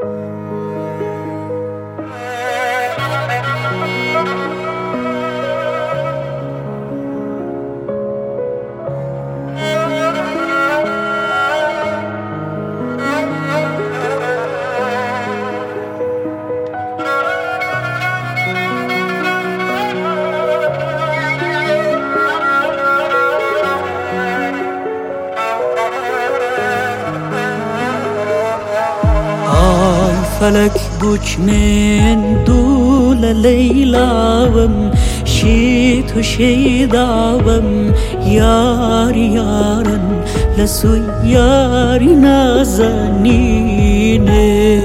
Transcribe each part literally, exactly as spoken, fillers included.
فلك بوش من دول ليلاوم شيت وشيداوم ياري يارن لسو ياري نازنين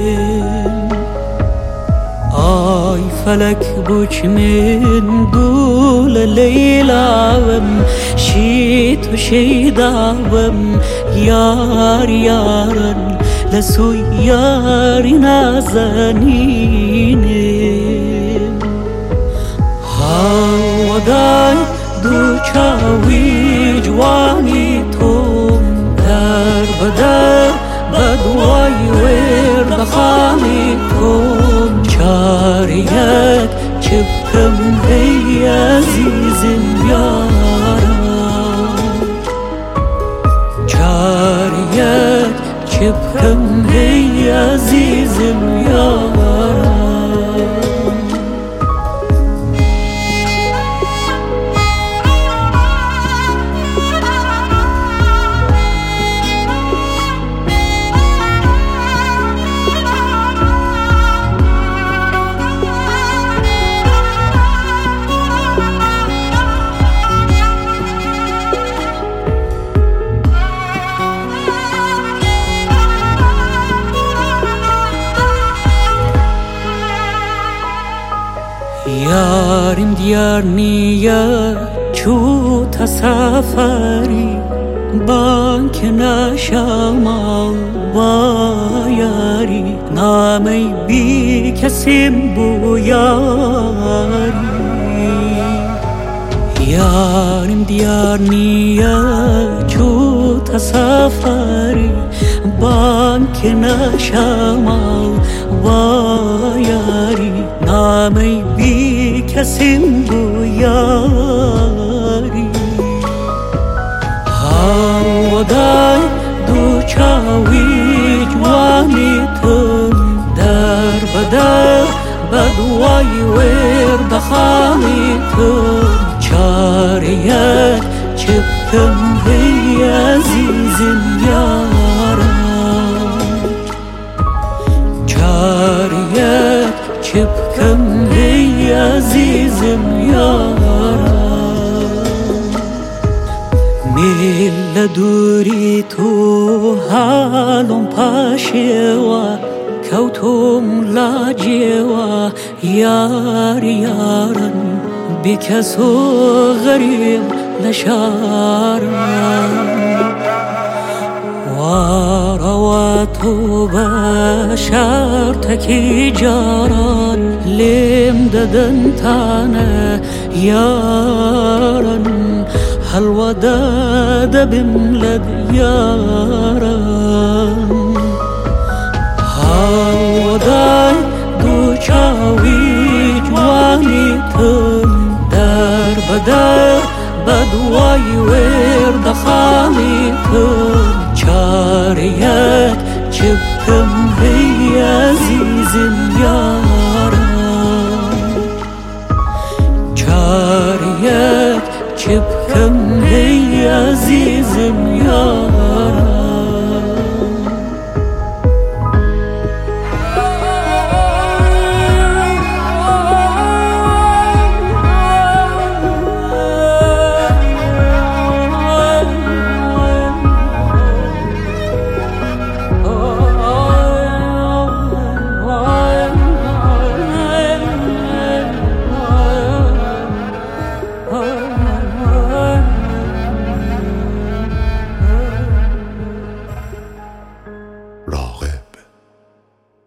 آي فلك بوش من دول ليلاوم شيت وشيداوم ياري يارن لسو ياري نازنين هاو داي دو چاوي جواني توم در بدر بدواي ورد خاني توم چاريك چبكم هي عزيزم يارا چاريك چبكم هي عزيزم يارا يارم ديار نيا شو تسافري بانك نشامل وياري نامي بيك سمبو ياري يارم ديار نيا شو تسافري بانك نشامل وياري نامي بيك سمبو ياري هاو داي دو چاوي جواني تم در بدر بدواي ورد خاني تم چاريك چبكم هي عزيزم يارا چاريك چبكم هي عزيزم يارا ميل دوري تو حالم پاشوا كوتم لاجوا يار يارن بكسو غريب لشارن ورواتو بشار تكي جاران لم ددن تانا يارن هالوداد بملد يارن هالوداي دو چاوي جواني تم در بدر بدواي ورد خاني تم چاريك چبكم هي عزيزم يارا